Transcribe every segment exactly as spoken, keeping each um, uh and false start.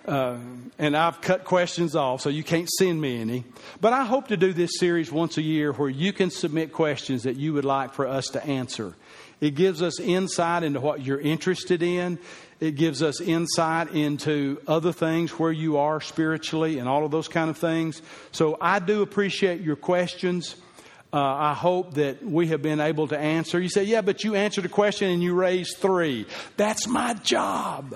Uh, and I've cut questions off, so you can't send me any. But I hope to do this series once a year where you can submit questions that you would like for us to answer. It gives us insight into what you're interested in. It gives us insight into other things, where you are spiritually and all of those kind of things. So I do appreciate your questions. Uh, I hope that we have been able to answer. You say, yeah, but you answered a question and you raised three. That's my job.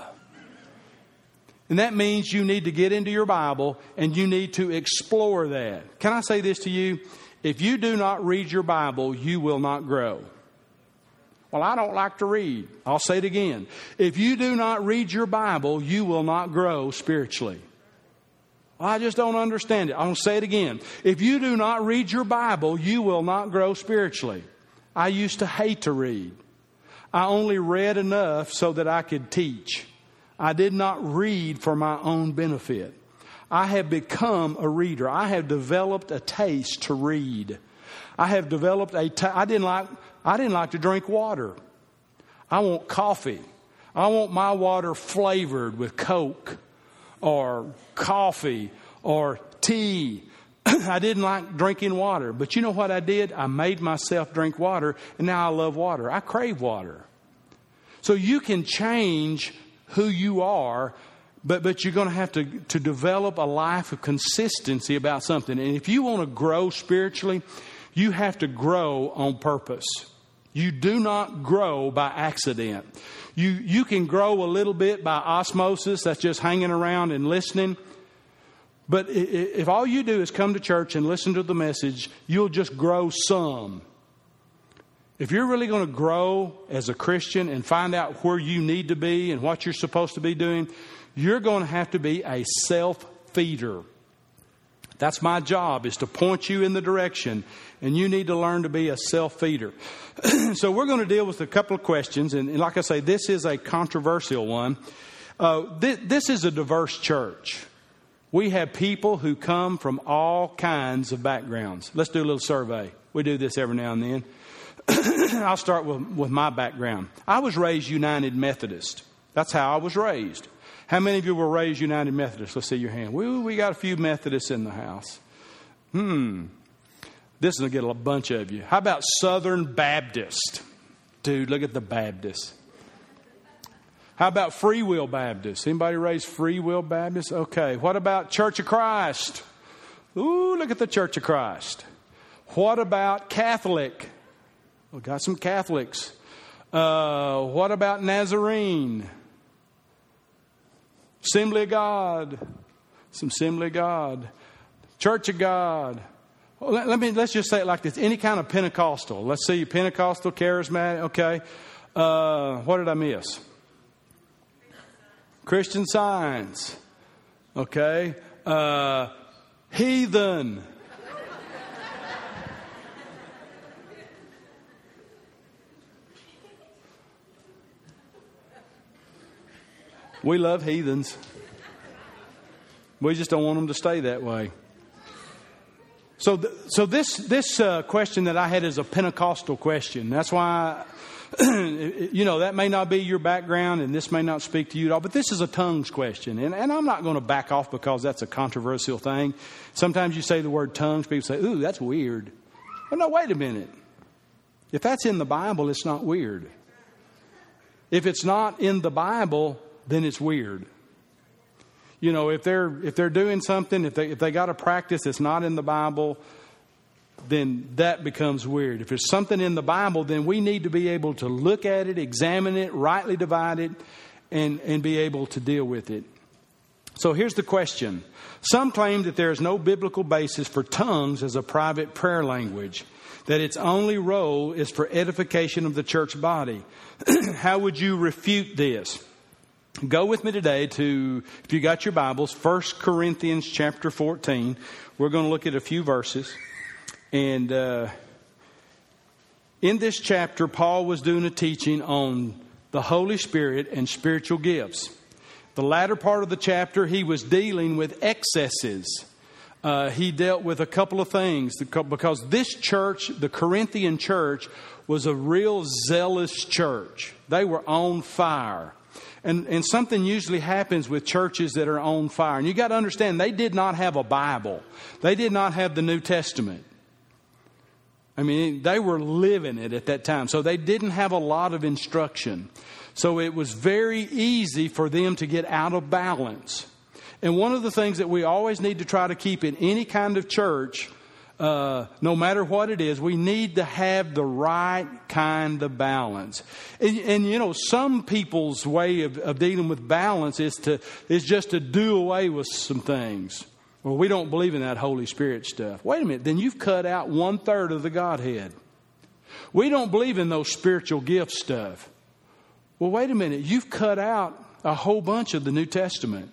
And that means you need to get into your Bible and you need to explore that. Can I say this to you? If you do not read your Bible, you will not grow. Well, I don't like to read. I'll say it again. If you do not read your Bible, you will not grow spiritually. Well, I just don't understand it. I'll say it again. If you do not read your Bible, you will not grow spiritually. I used to hate to read. I only read enough so that I could teach. I did not read for my own benefit. I have become a reader. I have developed a taste to read. I have developed a ta- I didn't like I didn't like to drink water. I want coffee. I want my water flavored with Coke or coffee or tea. I didn't like drinking water. But you know what I did? I made myself drink water, and now I love water. I crave water. So you can change who you are, but, but you're going to have to, to develop a life of consistency about something. And if you want to grow spiritually, you have to grow on purpose. You do not grow by accident. You you can grow a little bit by osmosis. That's just hanging around and listening. But if all you do is come to church and listen to the message, you'll just grow some. If you're really going to grow as a Christian and find out where you need to be and what you're supposed to be doing, you're going to have to be a self-feeder. That's my job, is to point you in the direction, and you need to learn to be a self-feeder. So we're going to deal with a couple of questions, and, and like I say, this is a controversial one. Uh, th- this is a diverse church. We have people who come from all kinds of backgrounds. Let's do a little survey. We do this every now and then. I'll start with, with my background. I was raised United Methodist. That's how I was raised. How many of you were raised United Methodist? Let's see your hand. We, we got a few Methodists in the house. Hmm. This is going to get a bunch of you. How about Southern Baptist? Dude, look at the Baptists. How about Free Will Baptist? Anybody raised Free Will Baptist? Okay. What about Church of Christ? Ooh, look at the Church of Christ. What about Catholic? We got some Catholics. Uh, what about Nazarene? Assembly of God. Some Assembly of God. Church of God. Well, let, let me, let's just say it like this. Any kind of Pentecostal. Let's see, Pentecostal, charismatic. Okay. Uh, what did I miss? Christian Science. Okay. Uh, heathen. We love heathens. We just don't want them to stay that way. So, th- so this this uh, question that I had is a Pentecostal question. That's why, you know, that may not be your background, and this may not speak to you at all. But this is a tongues question, and, and I'm not going to back off because that's a controversial thing. Sometimes you say the word tongues, people say, "Ooh, that's weird." Well, no, wait a minute. If that's in the Bible, it's not weird. If it's not in the Bible, then it's weird. You know, if they're if they're doing something, if they if they got a practice that's not in the Bible, then that becomes weird. If there's something in the Bible, then we need to be able to look at it, examine it, rightly divide it, and, and be able to deal with it. So here's the question. Some claim that there is no biblical basis for tongues as a private prayer language, that its only role is for edification of the church body. How would you refute this? Go with me today to, if you got your Bibles, First Corinthians chapter fourteen. We're going to look at a few verses. And uh, in this chapter, Paul was doing a teaching on the Holy Spirit and spiritual gifts. The latter part of the chapter, he was dealing with excesses. Uh, he dealt with a couple of things because this church, the Corinthian church, was a real zealous church. They were on fire. And, and something usually happens with churches that are on fire. And you got to understand, they did not have a Bible. They did not have the New Testament. I mean, they were living it at that time. So they didn't have a lot of instruction. So it was very easy for them to get out of balance. And one of the things that we always need to try to keep in any kind of church, uh, no matter what it is, we need to have the right kind of balance. And, and you know, some people's way of, of dealing with balance is to is just to do away with some things. Well, we don't believe in that Holy Spirit stuff. Wait a minute, then you've cut out one third of the Godhead. We don't believe in those spiritual gift stuff. Well, wait a minute, you've cut out a whole bunch of the New Testament.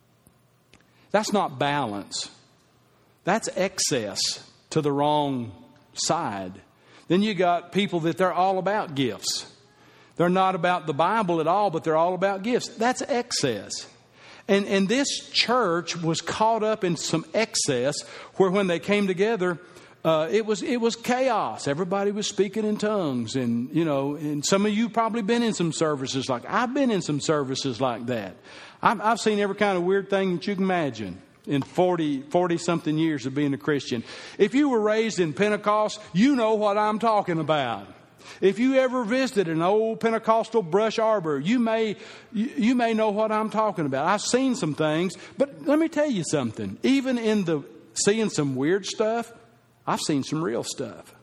That's not balance. That's excess to the wrong side. Then you got people that they're all about gifts. They're not about the Bible at all, but they're all about gifts. That's excess. And, and this church was caught up in some excess where when they came together, uh, it was it was chaos. Everybody was speaking in tongues. And, you know, and some of you probably been in some services like I've been in some services like that. I've, I've seen every kind of weird thing that you can imagine in forty, forty-something years of being a Christian. If you were raised in Pentecost, you know what I'm talking about. If you ever visited an old Pentecostal brush arbor, you may you, you may know what I'm talking about. I've seen some things, but let me tell you something. Even in the seeing some weird stuff, I've seen some real stuff.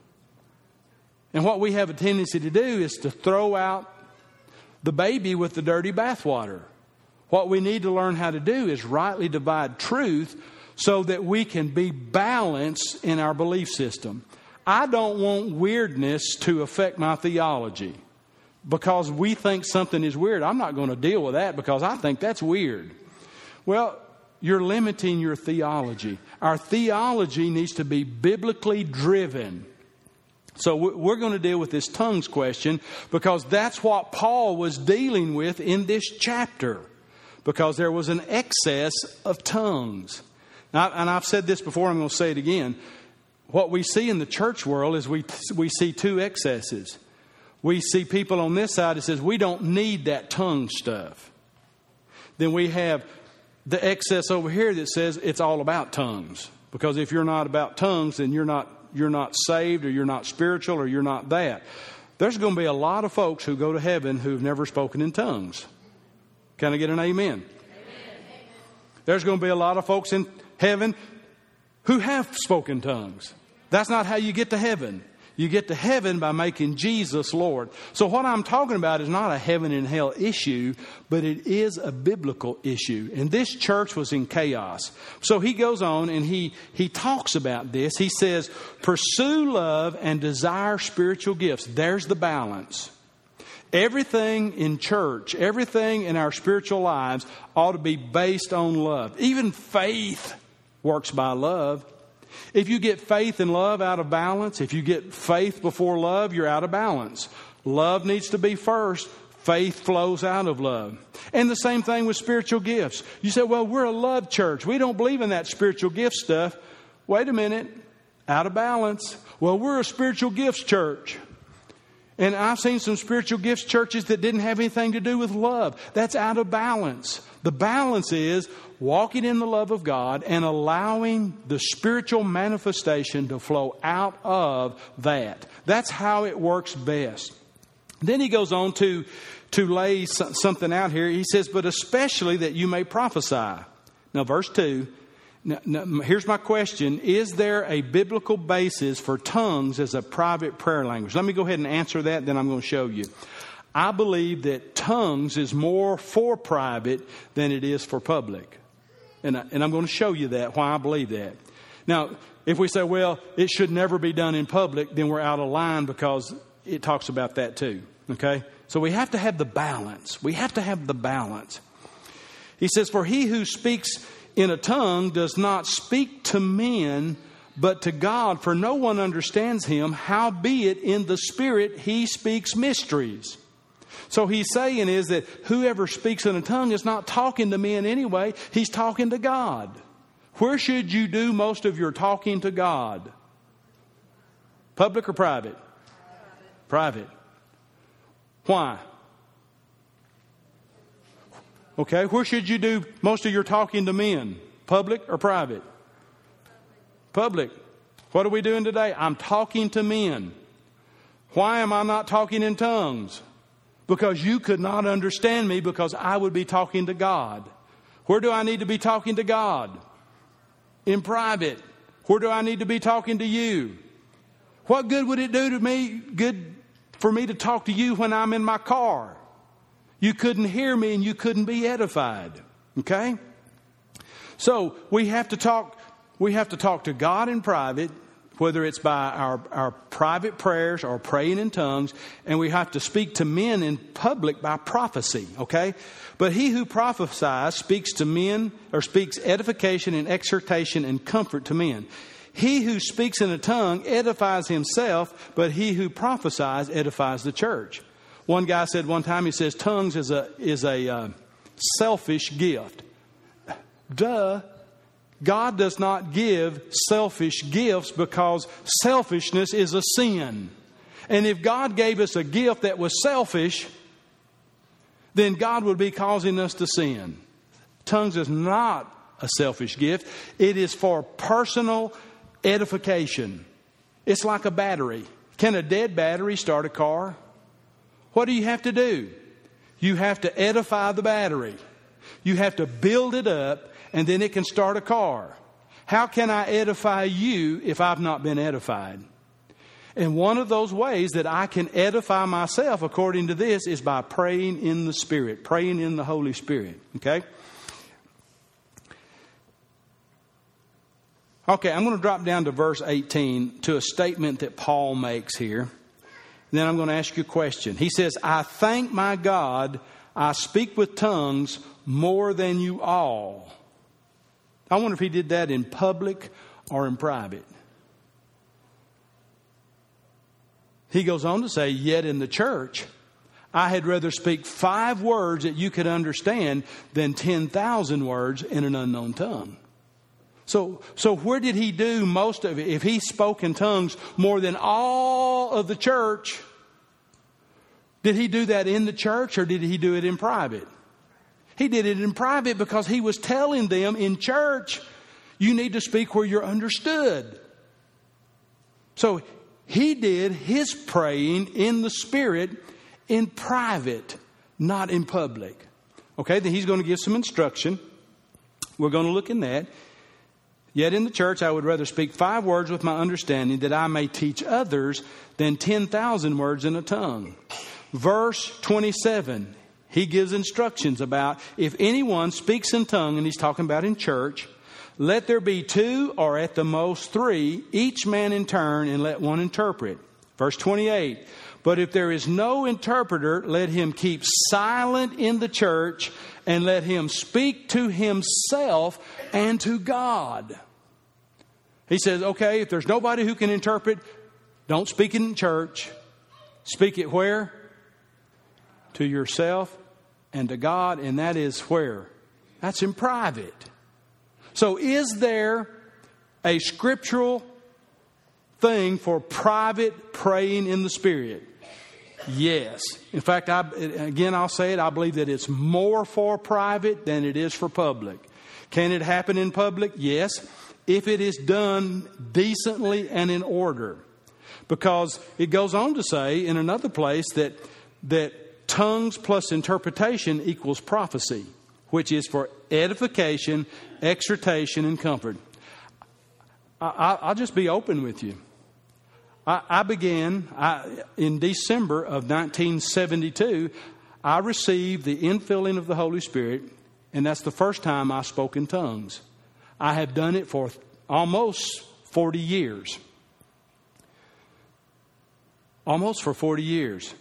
And what we have a tendency to do is to throw out the baby with the dirty bathwater. What we need to learn how to do is rightly divide truth so that we can be balanced in our belief system. I don't want weirdness to affect my theology. Because we think something is weird, I'm not going to deal with that because I think that's weird. Well, you're limiting your theology. Our theology needs to be biblically driven. So we're going to deal with this tongues question because that's what Paul was dealing with in this chapter. Because there was an excess of tongues. Now, and I've said this before, I'm going to say it again. What we see in the church world is we we see two excesses. We see people on this side that says we don't need that tongue stuff. Then we have the excess over here that says it's all about tongues. Because if you're not about tongues, then you're not you're not saved or you're not spiritual or you're not that. There's going to be a lot of folks who go to heaven who've never spoken in tongues. Can I get an amen? Amen. There's going to be a lot of folks in heaven who have spoken tongues. That's not how you get to heaven. You get to heaven by making Jesus Lord. So what I'm talking about is not a heaven and hell issue, but it is a biblical issue. And this church was in chaos. So he goes on and he, he talks about this. He says, pursue love and desire spiritual gifts. There's the balance. Everything in church, everything in our spiritual lives ought to be based on love. Even faith works by love. If you get faith and love out of balance, if you get faith before love, you're out of balance. Love needs to be first. Faith flows out of love. And the same thing with spiritual gifts. You say, well, we're a love church. We don't believe in that spiritual gift stuff. Wait a minute. Out of balance. Well, we're a spiritual gifts church. And I've seen some spiritual gifts churches that didn't have anything to do with love. That's out of balance. The balance is walking in the love of God and allowing the spiritual manifestation to flow out of that. That's how it works best. Then he goes on to, to lay something out here. He says, but especially that you may prophesy. Now, verse two. Now, now, here's my question. Is there a biblical basis for tongues as a private prayer language? Let me go ahead and answer that, then I'm going to show you. I believe that tongues is more for private than it is for public. And, I, and I'm going to show you that, why I believe that. Now, if we say, well, it should never be done in public, then we're out of line because it talks about that too. Okay? So we have to have the balance. We have to have the balance. He says, for he who speaks in a tongue does not speak to men, but to God, for no one understands him. Howbeit in the Spirit he speaks mysteries. So he's saying is that whoever speaks in a tongue is not talking to men anyway. He's talking to God. Where should you do most of your talking to God? Public or private? Private. Why? Okay, where should you do most of your talking to men? Public or private? Public. What are we doing today? I'm talking to men. Why am I not talking in tongues? Because you could not understand me, because I would be talking to God. Where do I need to be talking to God? In private. Where do I need to be talking to you? What good would it do to me, good for me to talk to you when I'm in my car? You couldn't hear me and you couldn't be edified. Okay? So we have to talk, we have to talk to God in private, whether it's by our, our private prayers or praying in tongues, and we have to speak to men in public by prophecy, okay? But he who prophesies speaks to men, or speaks edification and exhortation and comfort to men. He who speaks in a tongue edifies himself, but he who prophesies edifies the church. One guy said one time, he says, tongues is a, is a uh, selfish gift. Duh. God does not give selfish gifts, because selfishness is a sin. And if God gave us a gift that was selfish, then God would be causing us to sin. Tongues is not a selfish gift. It is for personal edification. It's like a battery. Can a dead battery start a car? What do you have to do? You have to edify the battery. You have to build it up, and then it can start a car. How can I edify you if I've not been edified? And one of those ways that I can edify myself, according to this, is by praying in the Spirit, praying in the Holy Spirit. Okay? Okay, I'm going to drop down to verse eighteen, to a statement that Paul makes here. Then I'm going to ask you a question. He says, I thank my God I speak with tongues more than you all. I wonder if he did that in public or in private. He goes on to say, yet in the church, I had rather speak five words that you could understand than ten thousand words in an unknown tongue. So, so where did he do most of it? If he spoke in tongues more than all of the church, did he do that in the church, or did he do it in private? He did it in private because he was telling them in church, you need to speak where you're understood. So he did his praying in the Spirit in private, not in public. Okay, then he's going to give some instruction. We're going to look in that. Yet in the church, I would rather speak five words with my understanding, that I may teach others, than ten thousand words in a tongue. Verse twenty-seven, he gives instructions about if anyone speaks in tongue, and he's talking about in church, let there be two or at the most three, each man in turn, and let one interpret. Verse twenty-eight, but if there is no interpreter, let him keep silent in the church, and let him speak to himself and to God. He says, okay, if there's nobody who can interpret, don't speak it in church. Speak it where? To yourself and to God, and that is where? That's in private. So is there a scriptural thing for private praying in the Spirit? Yes. In fact, I, again, I'll say it, I believe that it's more for private than it is for public. Can it happen in public? Yes, if it is done decently and in order. Because it goes on to say in another place that that tongues plus interpretation equals prophecy, which is for edification, exhortation, and comfort. I, I'll just be open with you. I, I began, I, in December of nineteen seventy-two, I received the infilling of the Holy Spirit, and that's the first time I spoke in tongues. I have done it for almost forty years. Almost for forty years.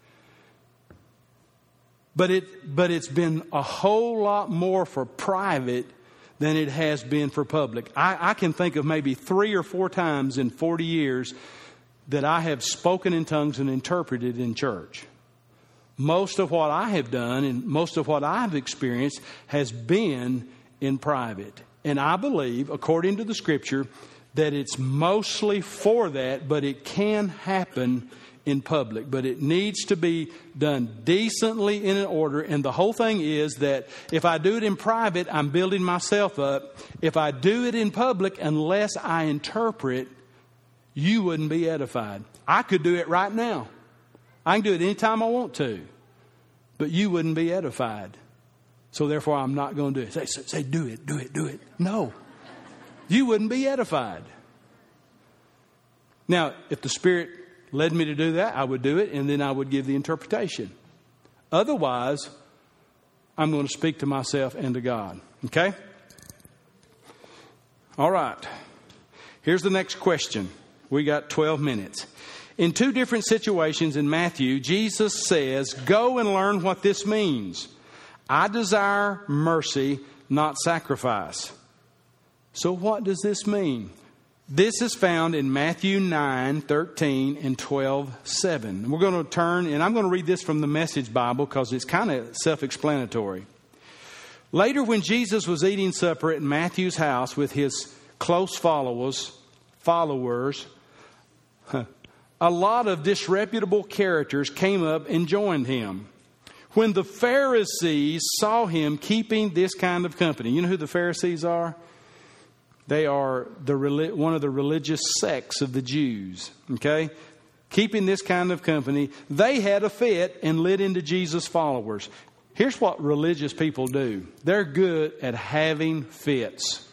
But it, but it's been a whole lot more for private than it has been for public. I, I can think of maybe three or four times in forty years that I have spoken in tongues and interpreted in church. Most of what I have done and most of what I've experienced has been in private. And I believe, according to the Scripture, that it's mostly for that, but it can happen in public. But it needs to be done decently in an order. And the whole thing is that if I do it in private, I'm building myself up. If I do it in public, unless I interpret, you wouldn't be edified. I could do it right now. I can do it anytime I want to. But you wouldn't be edified. So therefore, I'm not going to do it. Say, say, do it, do it, do it. No. You wouldn't be edified. Now, if the Spirit led me to do that, I would do it, and then I would give the interpretation. Otherwise, I'm going to speak to myself and to God. Okay? All right. Here's the next question. We got twelve minutes. In two different situations in Matthew, Jesus says, go and learn what this means. I desire mercy, not sacrifice. So what does this mean? This is found in Matthew nine, thirteen and twelve, seven. We're going to turn, and I'm going to read this from the Message Bible because it's kind of self-explanatory. Later, when Jesus was eating supper at Matthew's house with his close followers, followers, a lot of disreputable characters came up and joined him. When the Pharisees saw him keeping this kind of company, you know who the Pharisees are? They are the one of the religious sects of the Jews, okay? Keeping this kind of company, they had a fit and lit into Jesus' followers. Here's what religious people do. They're good at having fits.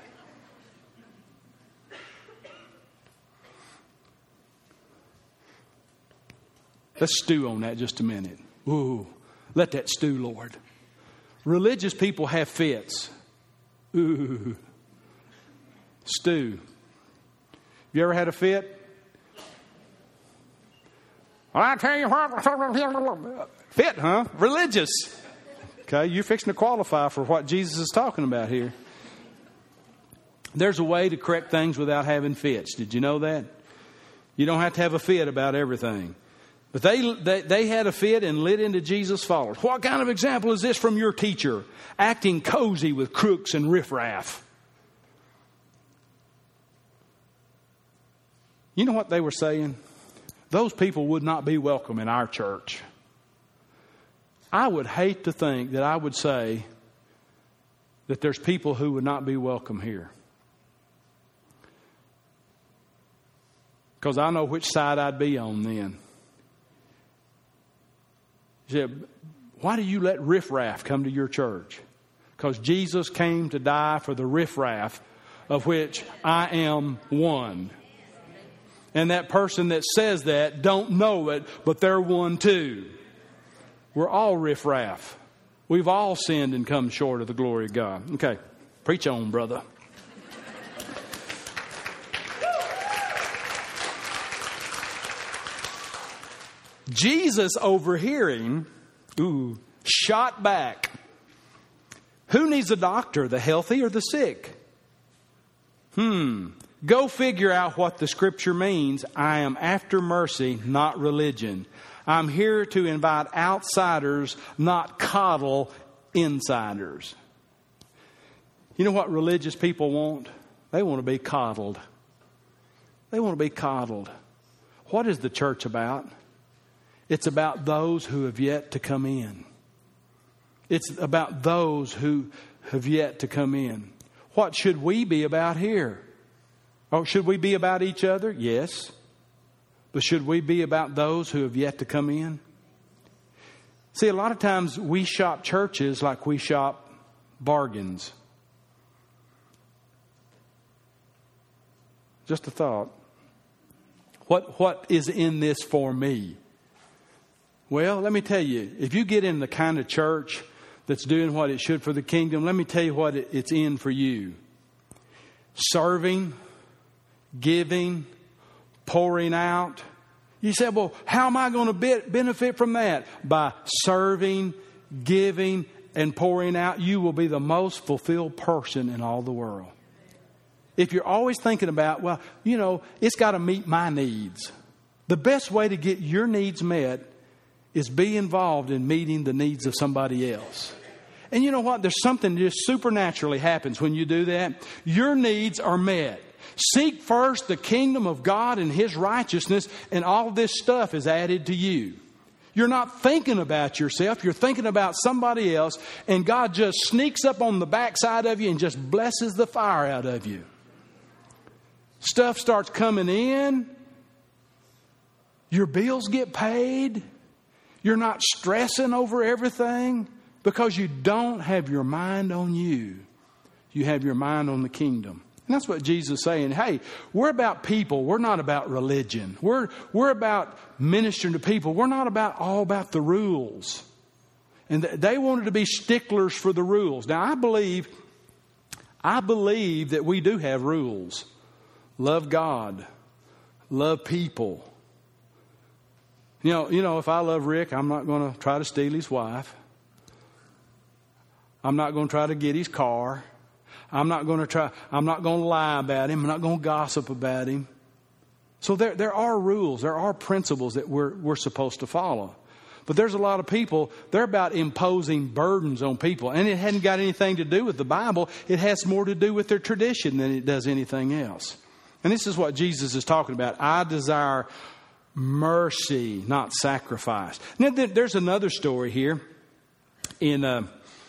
Let's stew on that just a minute. Ooh, let that stew, Lord. Religious people have fits. Ooh. Stew. Have you ever had a fit? Well, I tell you what. Fit, huh? Religious. Okay, you're fixing to qualify for what Jesus is talking about here. There's a way to correct things without having fits. Did you know that? You don't have to have a fit about everything. But they, they, they had a fit and lit into Jesus' followers. What kind of example is this from your teacher? Acting cozy with crooks and riffraff. You know what they were saying? Those people would not be welcome in our church. I would hate to think that I would say that there's people who would not be welcome here. Because I know which side I'd be on then. You said, why do you let riffraff come to your church? Because Jesus came to die for the riffraff, of which I am one. And that person that says that don't know it, but they're one too. We're all riffraff. We've all sinned and come short of the glory of God. Okay, preach on, brother. Jesus, overhearing, ooh, shot back. Who needs a doctor, the healthy or the sick? Hmm. Go figure out what the scripture means. I am after mercy, not religion. I'm here to invite outsiders, not coddle insiders. You know what religious people want? They want to be coddled. They want to be coddled. What is the church about? It's about those who have yet to come in. It's about those who have yet to come in. What should we be about here? Or should we be about each other? Yes. But should we be about those who have yet to come in? See, a lot of times we shop churches like we shop bargains. Just a thought. What, what is in this for me? Well, let me tell you, if you get in the kind of church that's doing what it should for the kingdom, let me tell you what it, it's in for you. Serving, giving, pouring out. You say, well, how am I going to be, benefit from that? By serving, giving, and pouring out, you will be the most fulfilled person in all the world. If you're always thinking about, well, you know, it's got to meet my needs. The best way to get your needs met is be involved in meeting the needs of somebody else. And you know what? There's something just supernaturally happens when you do that. Your needs are met. Seek first the kingdom of God and His righteousness, and all this stuff is added to you. You're not thinking about yourself. You're thinking about somebody else, and God just sneaks up on the backside of you and just blesses the fire out of you. Stuff starts coming in. Your bills get paid. You're not stressing over everything because you don't have your mind on you. You have your mind on the kingdom. And that's what Jesus is saying. Hey, we're about people. We're not about religion. We're, we're about ministering to people. We're not about all about the rules. And th- they wanted to be sticklers for the rules. Now, I believe, I believe that we do have rules. Love God. Love people. You know, you know, if I love Rick, I'm not going to try to steal his wife. I'm not going to try to get his car. I'm not going to try, I'm not going to lie about him. I'm not going to gossip about him. So there, there are rules. There are principles that we're, we're supposed to follow. But there's a lot of people, they're about imposing burdens on people. And it hadn't got anything to do with the Bible. It has more to do with their tradition than it does anything else. And this is what Jesus is talking about. I desire mercy, not sacrifice. Now, there's another story here in uh,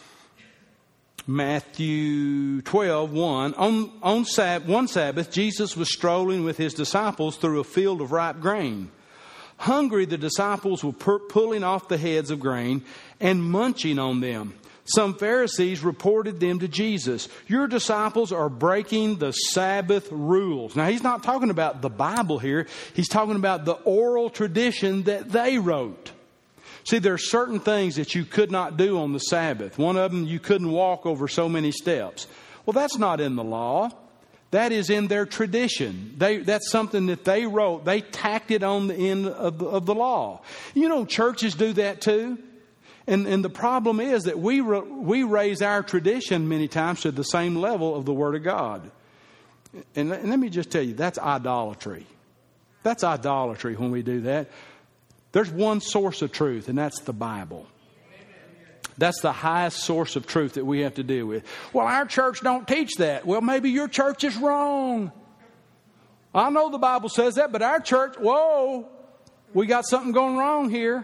Matthew twelve, one. On, on Sab- one Sabbath, Jesus was strolling with His disciples through a field of ripe grain. Hungry, the disciples were per- pulling off the heads of grain and munching on them. Some Pharisees reported them to Jesus. Your disciples are breaking the Sabbath rules. Now, He's not talking about the Bible here. He's talking about the oral tradition that they wrote. See, there are certain things that you could not do on the Sabbath. One of them, you couldn't walk over so many steps. Well, that's not in the law. That is in their tradition. They, that's something that they wrote. They tacked it on the end of the, of the law. You know, churches do that too. And, and the problem is that we we raise our tradition many times to the same level of the Word of God. And, and let me just tell you, that's idolatry. That's idolatry when we do that. There's one source of truth, and that's the Bible. That's the highest source of truth that we have to deal with. Well, our church don't teach that. Well, maybe your church is wrong. I know the Bible says that, but our church, whoa, we got something going wrong here.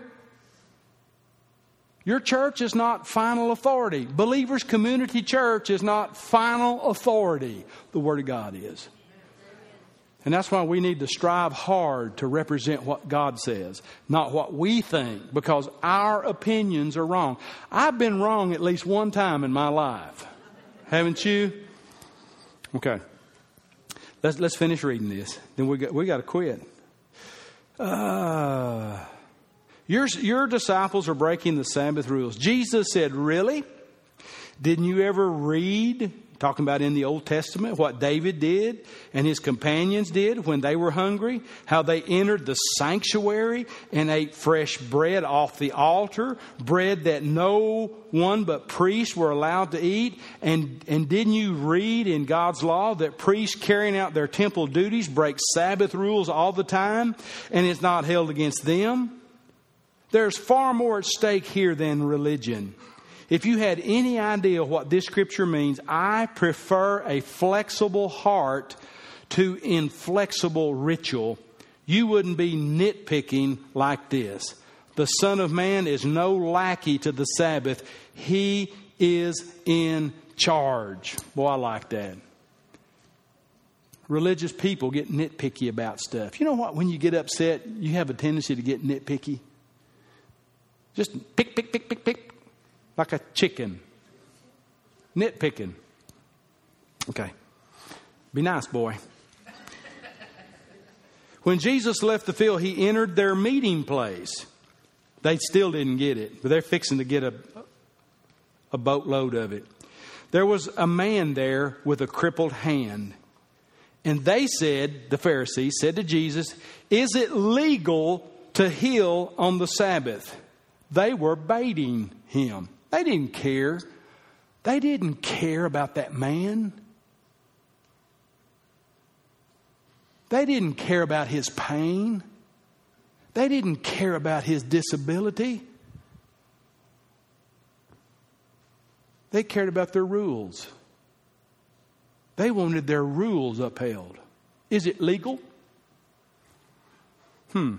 Your church is not final authority. Believers Community Church is not final authority. The Word of God is. And that's why we need to strive hard to represent what God says, not what we think, because our opinions are wrong. I've been wrong at least one time in my life. Haven't you? Okay. Let's let's finish reading this. Then we got we got to quit. Uh Your, your disciples are breaking the Sabbath rules. Jesus said, really? Didn't you ever read, talking about in the Old Testament, what David did and his companions did when they were hungry? How they entered the sanctuary and ate fresh bread off the altar, bread that no one but priests were allowed to eat. And, and didn't you read in God's law that priests carrying out their temple duties break Sabbath rules all the time, and it's not held against them? There's far more at stake here than religion. If you had any idea what this scripture means, I prefer a flexible heart to inflexible ritual. You wouldn't be nitpicking like this. The Son of Man is no lackey to the Sabbath. He is in charge. Boy, I like that. Religious people get nitpicky about stuff. You know what? When you get upset, you have a tendency to get nitpicky. Just pick, pick, pick, pick, pick. Like a chicken. Nitpicking. Okay. Be nice, boy. When Jesus left the field, He entered their meeting place. They still didn't get it, but they're fixing to get a, a boatload of it. There was a man there with a crippled hand. And they said, the Pharisees said to Jesus, is it legal to heal on the Sabbath? They were baiting Him. They didn't care. They didn't care about that man. They didn't care about his pain. They didn't care about his disability. They cared about their rules. They wanted their rules upheld. Is it legal? Hmm.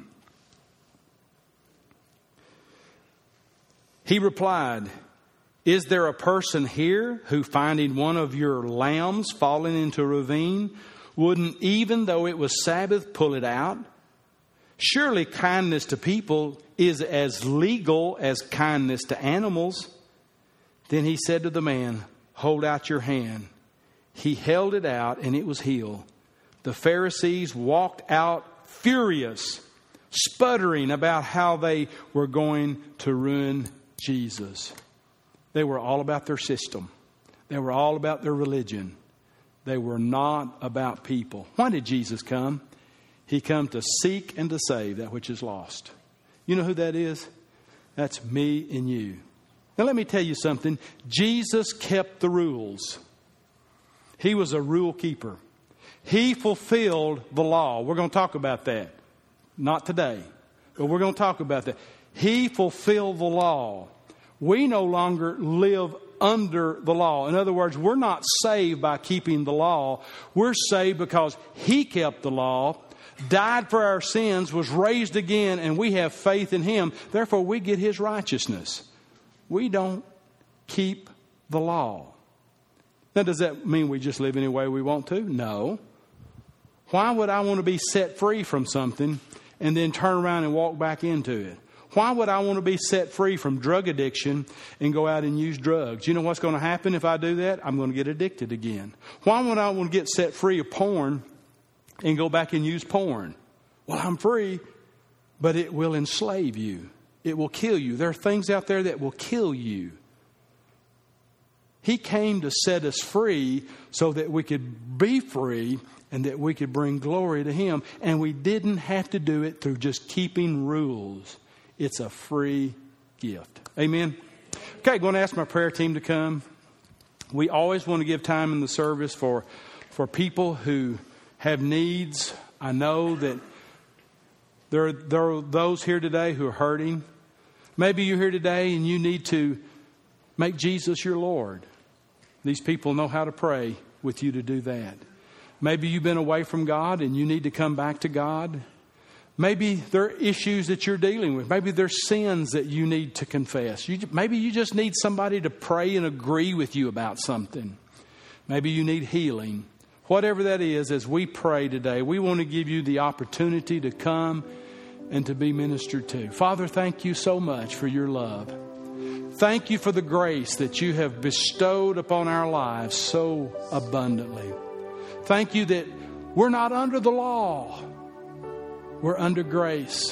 He replied, "Is there a person here who, finding one of your lambs falling into a ravine, wouldn't, even though it was Sabbath, pull it out? Surely kindness to people is as legal as kindness to animals." Then he said to the man, "Hold out your hand." He held it out, and it was healed. The Pharisees walked out furious, sputtering about how they were going to ruin Jesus. They were all about their system. They were all about their religion. They were not about people. Why did Jesus come? He came to seek and to save that which is lost. You know who that is? That's me and you. Now let me tell you something. Jesus kept the rules. He was a rule keeper. He fulfilled the law. We're going to talk about that. Not today, but we're going to talk about that. He fulfilled the law. We no longer live under the law. In other words, we're not saved by keeping the law. We're saved because He kept the law, died for our sins, was raised again, and we have faith in Him. Therefore, we get His righteousness. We don't keep the law. Now, does that mean we just live any way we want to? No. Why would I want to be set free from something and then turn around and walk back into it? Why would I want to be set free from drug addiction and go out and use drugs? You know what's going to happen if I do that? I'm going to get addicted again. Why would I want to get set free of porn and go back and use porn? Well, I'm free, but it will enslave you. It will kill you. There are things out there that will kill you. He came to set us free so that we could be free and that we could bring glory to Him. And we didn't have to do it through just keeping rules. It's a free gift. Amen. Okay, I'm going to ask my prayer team to come. We always want to give time in the service for, for people who have needs. I know that there, there are those here today who are hurting. Maybe you're here today and you need to make Jesus your Lord. These people know how to pray with you to do that. Maybe you've been away from God and you need to come back to God. Maybe there are issues that you're dealing with. Maybe there's sins that you need to confess. You, maybe you just need somebody to pray and agree with you about something. Maybe you need healing. Whatever that is, as we pray today, we want to give you the opportunity to come and to be ministered to. Father, thank you so much for your love. Thank you for the grace that you have bestowed upon our lives so abundantly. Thank you that we're not under the law. We're under grace.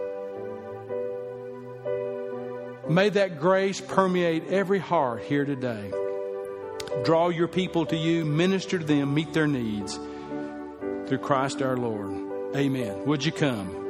May that grace permeate every heart here today. Draw your people to you, minister to them, meet their needs. Through Christ our Lord. Amen. Would you come?